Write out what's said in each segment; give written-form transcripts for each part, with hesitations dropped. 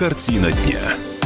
Картина дня.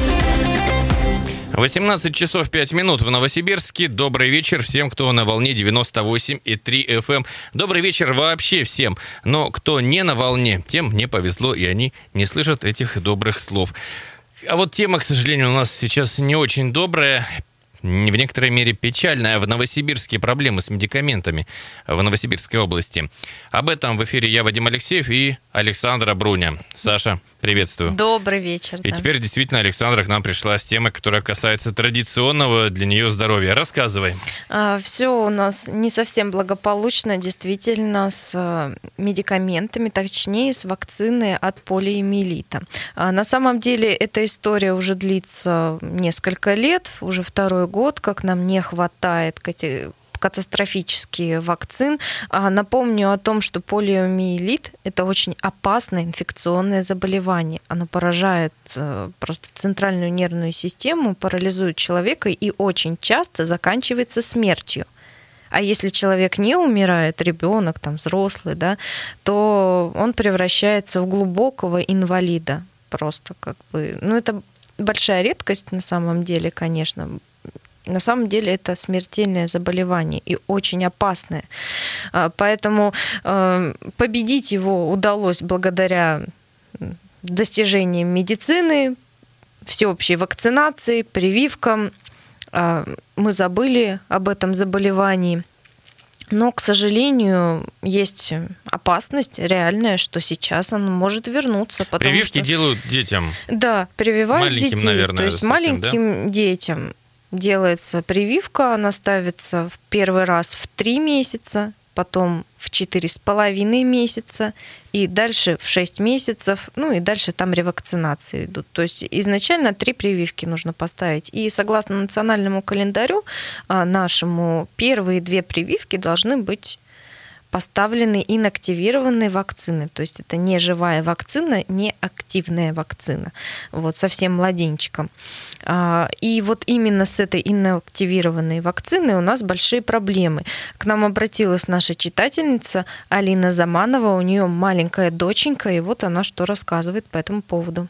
18 часов 5 минут в Новосибирске. Добрый вечер всем, кто на волне 98,3 FM. Добрый вечер вообще всем. Но кто не на волне, тем не повезло, и они не слышат этих добрых слов. А вот тема, к сожалению, у нас сейчас не очень добрая. В некоторой мере печальная. В Новосибирске проблемы с медикаментами в Новосибирской области. Об этом в эфире я, Вадим Алексеев, и Александра Бруня. Саша, приветствую. Добрый вечер. И теперь действительно Александра к нам пришла с темой, которая касается традиционного для нее здоровья. Рассказывай. Все у нас не совсем благополучно, действительно, с медикаментами, точнее, с вакциной от полиомиелита. На самом деле эта история уже длится несколько лет, уже второй год, как нам не хватает катастрофические вакцин. Напомню о том, что полиомиелит – это очень опасное инфекционное заболевание. Оно поражает просто центральную нервную систему, парализует человека и очень часто заканчивается смертью. А если человек не умирает, ребенок, взрослый, то он превращается в глубокого инвалида. Просто это большая редкость на самом деле, конечно. На самом деле это смертельное заболевание и очень опасное. Поэтому победить его удалось благодаря достижениям медицины, всеобщей вакцинации, прививкам. Мы забыли об этом заболевании. Но, к сожалению, есть опасность реальная, что сейчас оно может вернуться. Прививки делают детям? Да, прививают маленьким, детей. Наверное, то есть совсем, маленьким детям делается прививка, она ставится в первый раз в 3 месяца, потом в 4,5 месяца, и дальше в 6 месяцев, и дальше там ревакцинации идут. То есть изначально 3 прививки нужно поставить. И согласно национальному календарю нашему, первые 2 прививки должны быть поставлены инактивированные вакцины. То есть это не живая вакцина, не активная вакцина. Совсем младенчикам. И именно с этой инактивированной вакциной у нас большие проблемы. К нам обратилась наша читательница Алина Заманова. У нее маленькая доченька, и она что рассказывает по этому поводу.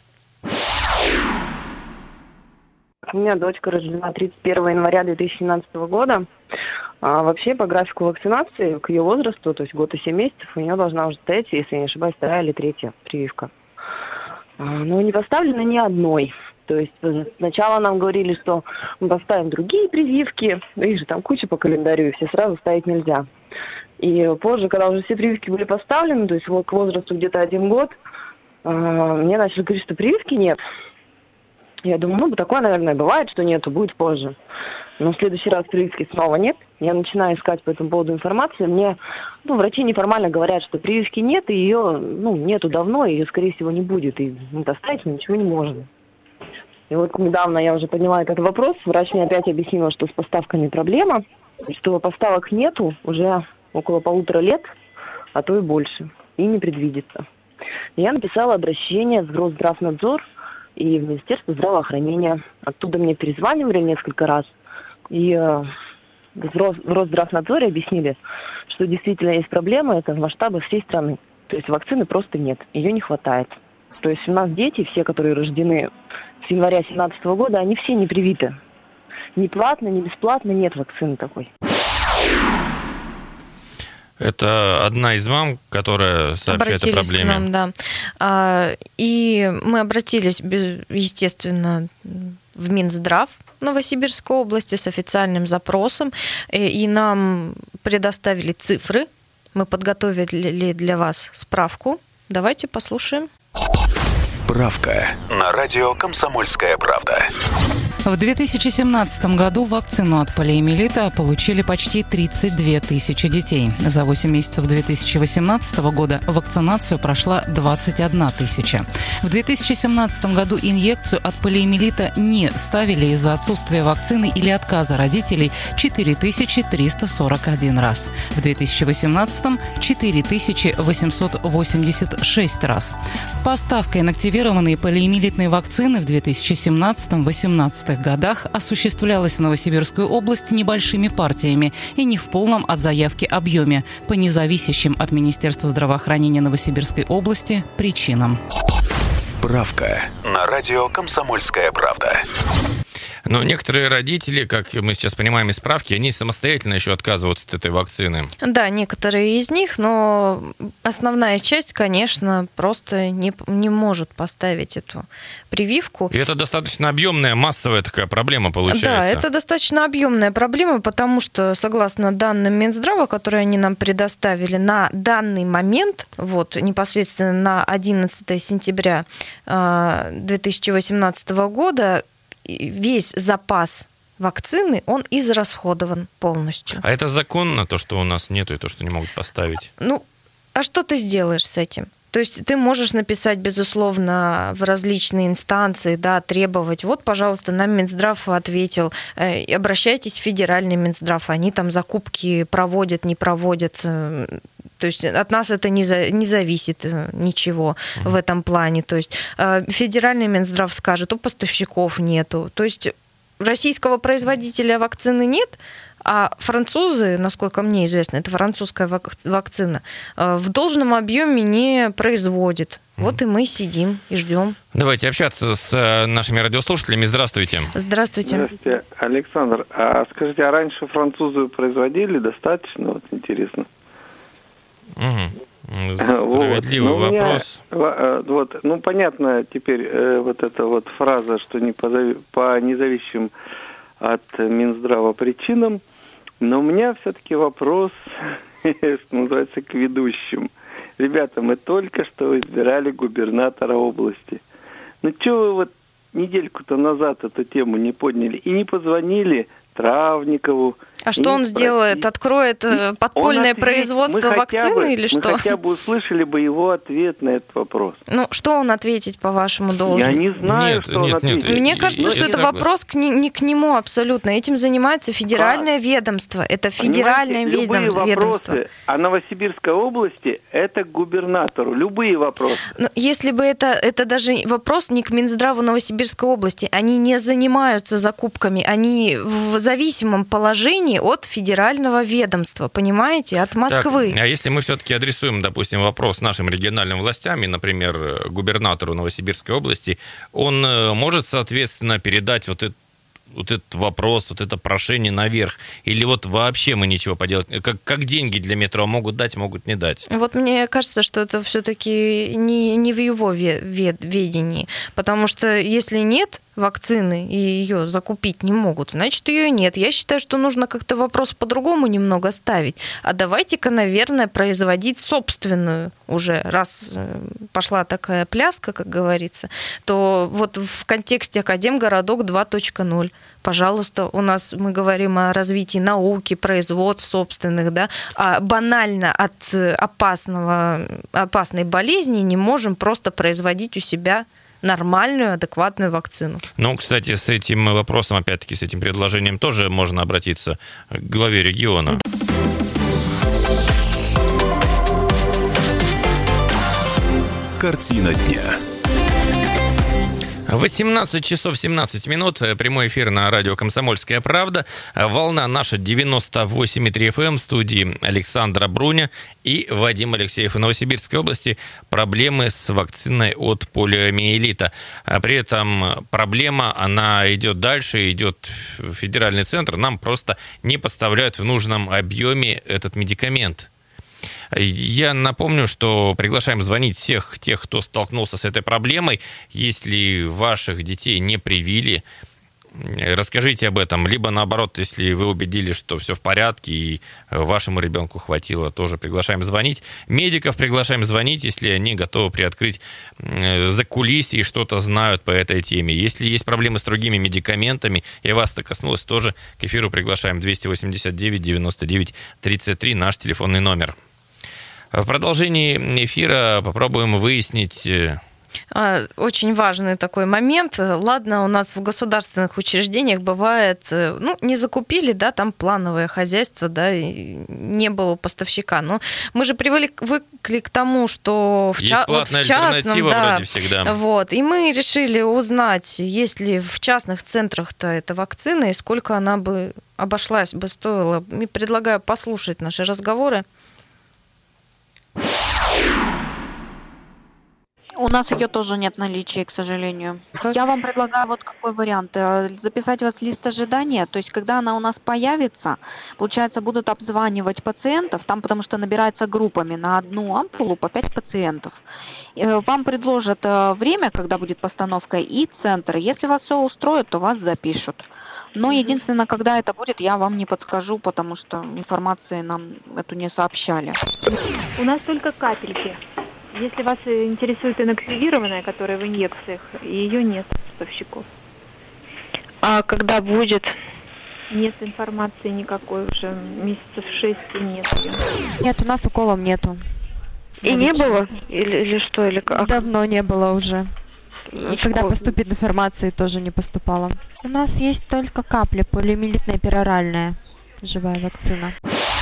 У меня дочка рождена 31 января 2017 года. Вообще, по графику вакцинации, к ее возрасту, то есть год и 7 месяцев, у нее должна уже стоять, если я не ошибаюсь, 2-я или 3-я прививка. Но не поставлено ни одной. То есть сначала нам говорили, что мы поставим другие прививки, их же там куча по календарю, и все сразу ставить нельзя. И позже, когда уже все прививки были поставлены, то есть к возрасту где-то 1 год, мне начали говорить, что прививки нет. Я думаю, такое, наверное, бывает, что нету, будет позже. Но в следующий раз прививки снова нет. Я начинаю искать по этому поводу информацию. Мне врачи неформально говорят, что прививки нет, и ее нету давно, и ее, скорее всего, не будет. И доставить мы ничего не можем. И недавно я уже подняла этот вопрос. Врач мне опять объяснила, что с поставками проблема, что поставок нету уже около 1,5 лет, а то и больше. И не предвидится. И я написала обращение в Росздравнадзор и в Министерство здравоохранения. Оттуда мне перезванивали несколько раз. И в Росздравнадзоре объяснили, что действительно есть проблема, это в масштабах всей страны. То есть вакцины просто нет, ее не хватает. То есть у нас дети, все, которые рождены с января 2017 года, они все не привиты. Ни платно, ни бесплатно нет вакцины такой. Это одна из мам, которая сообщает о проблеме. К нам, да. И мы обратились, естественно, в Минздрав Новосибирской области с официальным запросом, и нам предоставили цифры. Мы подготовили для вас справку. Давайте послушаем. Справка на радио «Комсомольская правда». В 2017 году вакцину от полиомиелита получили почти 32 тысячи детей. За 8 месяцев 2018 года вакцинацию прошла 21 тысяча. В 2017 году инъекцию от полиомиелита не ставили из-за отсутствия вакцины или отказа родителей 4341 раз. В 2018 – 4886 раз. Поставка инактивированной полиомиелитной вакцины в 2017-2018 годах осуществлялась в Новосибирскую область небольшими партиями и не в полном от заявки объеме по независящим от Министерства здравоохранения Новосибирской области причинам. Справка на радио «Комсомольская правда». Но некоторые родители, как мы сейчас понимаем из справки, они самостоятельно еще отказываются от этой вакцины. Да, некоторые из них, но основная часть, конечно, просто не может поставить эту прививку. И это достаточно объемная, массовая такая проблема получается. Да, это достаточно объемная проблема, потому что, согласно данным Минздрава, которые они нам предоставили, на данный момент, вот непосредственно на 11 сентября 2018 года, весь запас вакцины, он израсходован полностью. А это законно, то, что у нас нету, и то, что не могут поставить? Ну, а что ты сделаешь с этим? То есть ты можешь написать, безусловно, в различные инстанции, да, требовать. Вот, пожалуйста, нам Минздрав ответил. Обращайтесь в федеральный Минздрав. Они там закупки проводят, не проводят. То есть от нас это не зависит ничего в этом плане. То есть федеральный Минздрав скажет, у поставщиков нету. То есть российского производителя вакцины нет, а французы, насколько мне известно, это французская вакцина, в должном объеме не производит. Вот и мы сидим и ждем. Давайте общаться с нашими радиослушателями. Здравствуйте. Здравствуйте. Здравствуйте, Александр. А скажите, а раньше французы производили достаточно? Вот интересно. Справедливый вопрос. Вот, ну, понятно теперь вот эта вот фраза, что не по независимым от Минздрава причинам, но у меня все-таки вопрос, что называется, к ведущим. Ребята, мы только что избирали губернатора области. Ну, что вы вот недельку-то назад эту тему не подняли и не позвонили Травникову? А что он сделает? Откроет подпольное производство вакцины или что? Мы хотя бы услышали бы его ответ на этот вопрос. Ну, что он ответить, по-вашему, должен? Я не знаю, что он ответит. Мне кажется, что это вопрос не к нему абсолютно. Этим занимается федеральное ведомство. Это федеральное ведомство. Любые вопросы о Новосибирской области – это к губернатору. Любые вопросы. Но если бы это даже вопрос не к Минздраву Новосибирской области. Они не занимаются закупками. Они в зависимом положении от федерального ведомства, понимаете, от Москвы. Так, а если мы все-таки адресуем, допустим, вопрос нашим региональным властям, и, например, губернатору Новосибирской области, он может, соответственно, передать вот этот вопрос, вот это прошение наверх? Или вот вообще мы ничего поделать? Как деньги для метро могут дать, могут не дать? Вот мне кажется, что это все-таки не в его ведении. Потому что если нет вакцины и ее закупить не могут, значит, ее нет. Я считаю, что нужно как-то вопрос по-другому немного ставить. А давайте-ка, наверное, производить собственную уже. Раз пошла такая пляска, как говорится, то вот в контексте Академгородок 2.0, пожалуйста, у нас мы говорим о развитии науки, производств собственных, да, а банально от опасной болезни не можем просто производить у себя нормальную, адекватную вакцину. Ну, кстати, с этим вопросом, опять-таки, с этим предложением тоже можно обратиться к главе региона. Картина дня. 18 часов 17 минут. Прямой эфир на радио «Комсомольская правда». Волна наша 98,3 FM. В студии Александра Бруня и Вадим Алексеев. В Новосибирской области проблемы с вакциной от полиомиелита. При этом проблема, она идет дальше, идет в федеральный центр. Нам просто не поставляют в нужном объеме этот медикамент. Я напомню, что приглашаем звонить всех тех, кто столкнулся с этой проблемой. Если ваших детей не привили, расскажите об этом. Либо наоборот, если вы убедились, что все в порядке и вашему ребенку хватило, тоже приглашаем звонить. Медиков приглашаем звонить, если они готовы приоткрыть закулисье и что-то знают по этой теме. Если есть проблемы с другими медикаментами, и вас это коснулось, тоже к эфиру приглашаем. 289-99-33, наш телефонный номер. В продолжении эфира попробуем выяснить... Очень важный такой момент. Ладно, у нас в государственных учреждениях бывает, не закупили, да, там плановое хозяйство, да, и не было поставщика. Но мы же привыкли к тому, что в частном, да, вроде всегда. Вот, и мы решили узнать, есть ли в частных центрах-то эта вакцина и сколько она бы обошлась бы, стоила. И предлагаю послушать наши разговоры. У у нас ее тоже нет в наличии, к сожалению. Я вам предлагаю вот какой вариант. Записать вас в лист ожидания, то есть когда она у нас появится, получается, будут обзванивать пациентов, там потому что набирается группами на одну ампулу по 5 пациентов. Вам предложат время, когда будет постановка, и центр. Если вас все устроит, то вас запишут. Но единственное, когда это будет, я вам не подскажу, потому что информации нам эту не сообщали. У нас только капельки. Если вас интересует инактивированная, которая в инъекциях, ее нет поставщиков. А когда будет? Нет информации никакой уже, месяцев 6 нет ее. Нет, у нас уколов нету. И не было? Или что? Или как? Давно не было уже. И когда поступит информация, тоже не поступала. У нас есть только капли, полиомиелитная пероральная живая вакцина.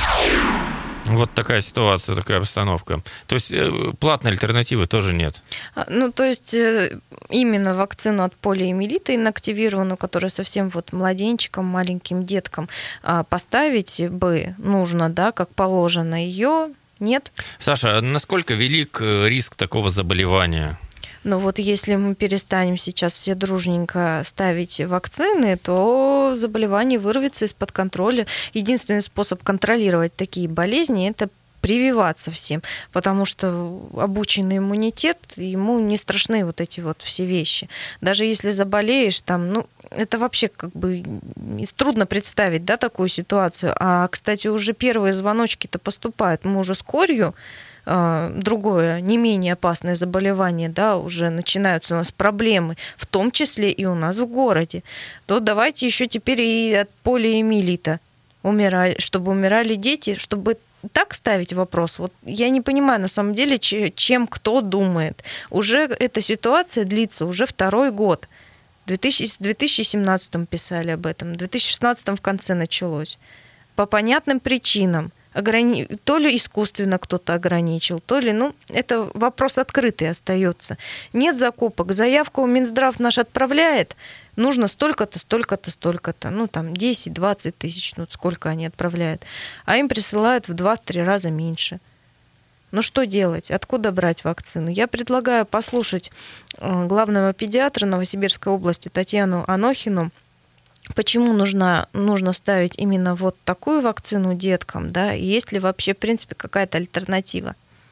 Вот такая ситуация, такая обстановка. То есть платной альтернативы тоже нет? Ну, то есть именно вакцину от полиомиелита инактивированную, которую совсем вот младенчикам, маленьким деткам поставить бы нужно, да, как положено, ее нет. Саша, насколько велик риск такого заболевания? Но вот если мы перестанем сейчас все дружненько ставить вакцины, то заболевание вырвется из-под контроля. Единственный способ контролировать такие болезни – это прививаться всем, потому что обученный иммунитет, ему не страшны вот эти вот все вещи. Даже если заболеешь, там, ну, это вообще как бы трудно представить, да, такую ситуацию. А, кстати, уже первые звоночки-то поступают. Мы уже с корью, другое, не менее опасное заболевание, да, уже начинаются у нас проблемы, в том числе и у нас в городе, то давайте еще теперь и от полиомиелита чтобы умирали дети, чтобы так ставить вопрос. Вот я не понимаю, на самом деле, чем кто думает. Уже эта ситуация длится уже 2-й год. В 2017-м писали об этом, в 2016-м в конце началось. По понятным причинам. То ли искусственно кто-то ограничил, то ли, ну, это вопрос открытый остается. Нет закупок, заявку Минздрав наш отправляет, нужно столько-то, столько-то, столько-то, ну, там, 10-20 тысяч, ну, сколько они отправляют, а им присылают в 2-3 раза меньше. Ну, что делать? Откуда брать вакцину? Я предлагаю послушать главного педиатра Новосибирской области Татьяну Анохину, почему нужно ставить именно вот такую вакцину деткам, да, и есть ли вообще, в принципе, какая-то альтернатива?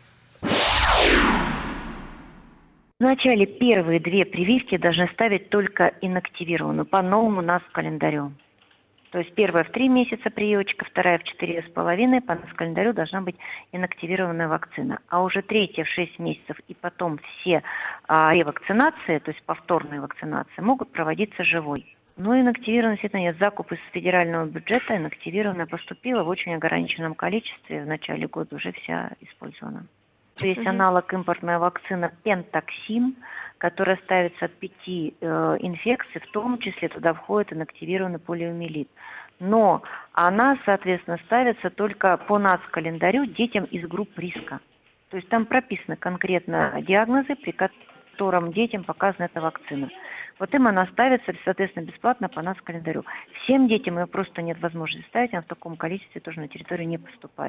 Вначале первые 2 прививки должны ставить только инактивированную, по новому у нас календарю. То есть первая в 3 месяца прививочка, вторая в 4,5, по нас календарю должна быть инактивированная вакцина. А уже третья в 6 месяцев и потом все ревакцинации, то есть повторные вакцинации, могут проводиться живой. Но инактивированная действительно нет. Закуп из федерального бюджета инактивированная поступила в очень ограниченном количестве. В начале года уже вся использована. Есть аналог импортной вакцины Пентаксим, которая ставится от 5 инфекций, в том числе туда входит инактивированный полиомиелит. Но она, соответственно, ставится только по нас календарю детям из групп риска. То есть там прописаны конкретно диагнозы, при котором детям показана эта вакцина. Вот им она ставится, соответственно, бесплатно по нас календарю. Всем детям ее просто нет возможности ставить, она в таком количестве тоже на территорию не поступает.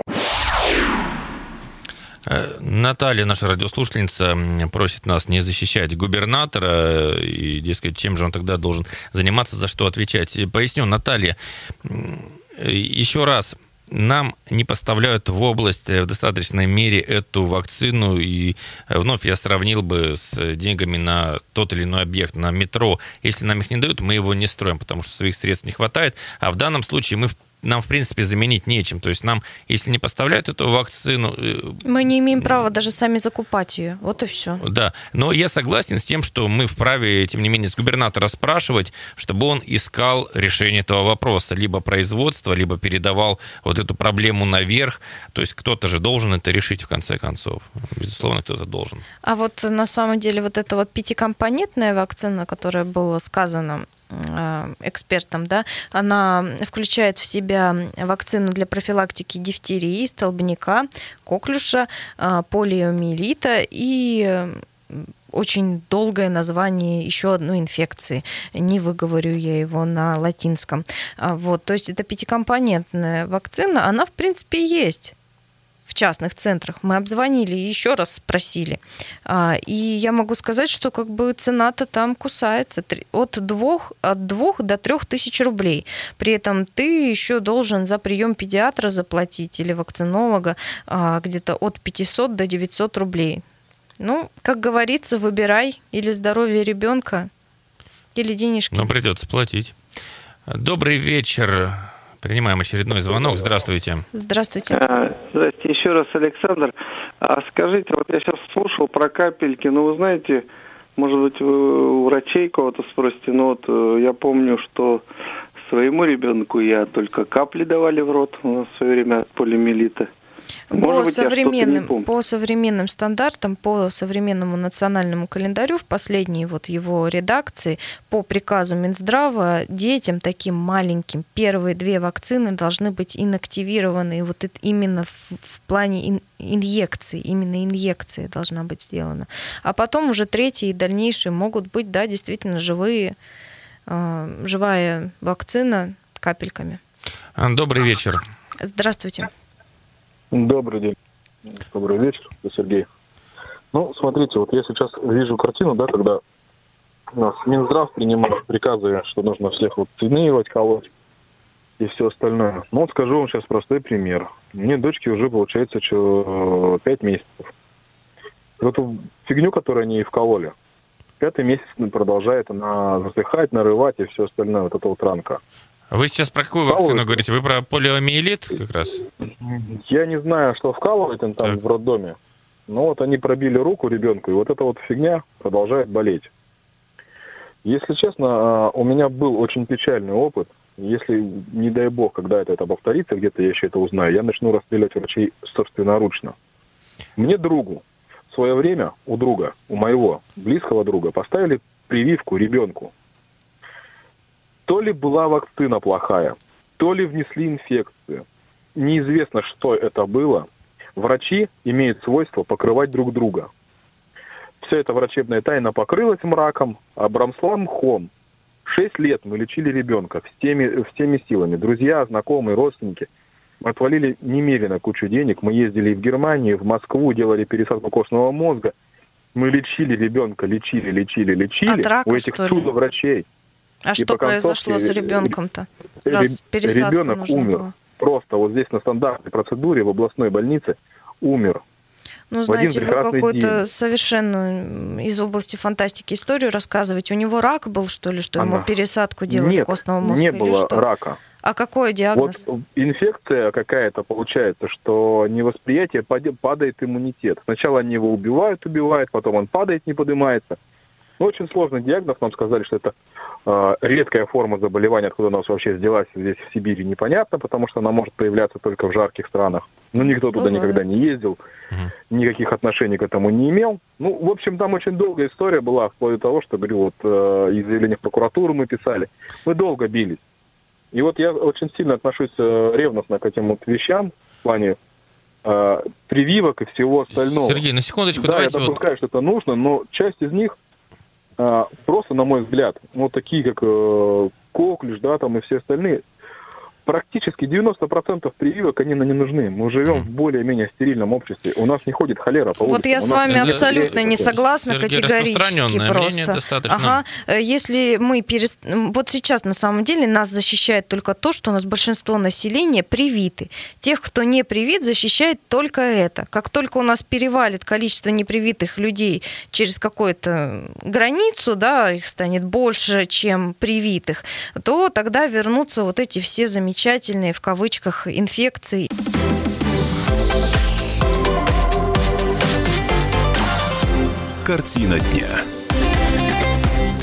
Наталья, наша радиослушательница, просит нас не защищать губернатора и, дескать, чем же он тогда должен заниматься, за что отвечать. Поясню, Наталья, еще раз, нам не поставляют в область в достаточной мере эту вакцину, и вновь я сравнил бы с деньгами на тот или иной объект, на метро. Если нам их не дают, мы его не строим, потому что своих средств не хватает, а в данном случае нам, в принципе, заменить нечем. То есть нам, если не поставляют эту вакцину... Мы не имеем права даже сами закупать ее. Вот и все. Да, но я согласен с тем, что мы вправе, тем не менее, с губернатора спрашивать, чтобы он искал решение этого вопроса. Либо производство, либо передавал вот эту проблему наверх. То есть кто-то же должен это решить, в конце концов. Безусловно, кто-то должен. А вот на самом деле вот эта вот 5-компонентная вакцина, которая была сказана экспертам, да, она включает в себя вакцину для профилактики дифтерии, столбняка, коклюша, полиомиелита и очень долгое название еще одной инфекции. Не выговорю я его на латинском. Вот, то есть это 5-компонентная вакцина, она в принципе есть. в частных центрах. Мы обзвонили и еще раз спросили. И я могу сказать, что как бы цена-то там кусается от 2 до 3 тысяч рублей. При этом ты еще должен за прием педиатра заплатить или вакцинолога где-то от 500 до 900 рублей. Ну, как говорится, выбирай или здоровье ребенка, или денежки. Но придется платить. Добрый вечер. Принимаем очередной звонок. Здравствуйте. Здравствуйте. Здравствуйте еще раз, Александр. Скажите, вот я сейчас слушал про капельки, но вы знаете, может быть, вы у врачей кого-то спросите, но вот я помню, что своему ребенку я только капли давали в рот в свое время от полиомиелита. По современным стандартам, по современному национальному календарю, в последней вот его редакции, по приказу Минздрава, детям таким маленьким первые 2 вакцины должны быть инактивированы. И вот это именно в плане инъекции, именно инъекция должна быть сделана. А потом уже 3-я и дальнейшие могут быть, да, действительно живая вакцина капельками. Добрый вечер. Здравствуйте. Добрый день. Добрый вечер, Сергей. Ну, смотрите, вот я сейчас вижу картину, да, когда у нас Минздрав принимает приказы, что нужно всех вакцинировать, колоть и все остальное. Ну, вот скажу вам сейчас простой пример. Мне дочке уже, получается, 5 месяцев. Вот эту фигню, которую они ей вкололи, 5-й месяц продолжает она засыхать, нарывать и все остальное, вот эта вот ранка. Вы сейчас про какую вакцину говорите? Вы про полиомиелит как раз? Я не знаю, что вкалывать им там в роддоме. Но вот они пробили руку ребенку, и вот эта вот фигня продолжает болеть. Если честно, у меня был очень печальный опыт. Если, не дай бог, когда это повторится, где-то я еще это узнаю, я начну расстрелять врачей собственноручно. Мне другу в свое время, у моего близкого друга, поставили прививку ребенку. То ли была вакцина плохая, то ли внесли инфекцию. Неизвестно, что это было. Врачи имеют свойство покрывать друг друга. Все это врачебная тайна покрылась мраком, обросла мхом. 6 лет мы лечили ребенка всеми силами. Друзья, знакомые, родственники. Мы отвалили немерено кучу денег. Мы ездили в Германию, в Москву, делали пересадку костного мозга. Мы лечили ребенка, лечили. От рака, у этих чудо-врачей. А что произошло с ребенком-то? Ребенок умер. Было. Просто вот здесь на стандартной процедуре в областной больнице умер. Ну, знаете, вы какую-то совершенно из области фантастики историю рассказываете. У него рак был, что ли, что ему пересадку делали костного мозга? Нет, не было рака. А какой диагноз? Вот инфекция какая-то получается, что невосприятие падает иммунитет. Сначала они его убивают, потом он падает, не поднимается. Очень сложный диагноз, нам сказали, что это редкая форма заболевания, откуда она вообще взялась здесь в Сибири, непонятно, потому что она может появляться только в жарких странах. Но никто туда никогда не ездил, никаких отношений к этому не имел. Ну, в общем, там очень долгая история была, вплоть до того, что, говорю, вот из заявления в прокуратуру мы писали. Мы долго бились. И вот я очень сильно отношусь ревностно к этим вот вещам в плане прививок и всего остального. Сергей, на секундочку, да, давайте... я допускаю, что это нужно, но часть из них просто, на мой взгляд, вот такие, как коклюш, да, там и все остальные, практически 90% прививок, они нам не нужны. Мы живем в более-менее стерильном обществе. У нас не ходит холера по улице. Вот я с вами абсолютно не согласна, категорически просто. Ага. Если мы вот сейчас на самом деле нас защищает только то, что у нас большинство населения привиты. Тех, кто не привит, защищает только это. Как только у нас перевалит количество непривитых людей через какую-то границу, да, их станет больше, чем привитых, то тогда вернутся вот эти все замечательные в кавычках инфекции. Картина дня.